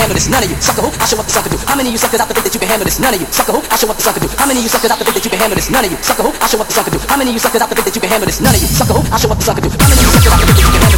handle this? None of you. Sucker who? I show what the sucker do. How many of you suckers out there think that you can handle this? None of you. Sucker who? I show what the sucker do. How many of you suckers out there think that you can handle this? None of you. Sucker who? I show what the sucker do. How many of you suckers out there think that you can handle this? None of you. Sucker who? I show what the sucker do. How many of you suckers out there think that you can handle this?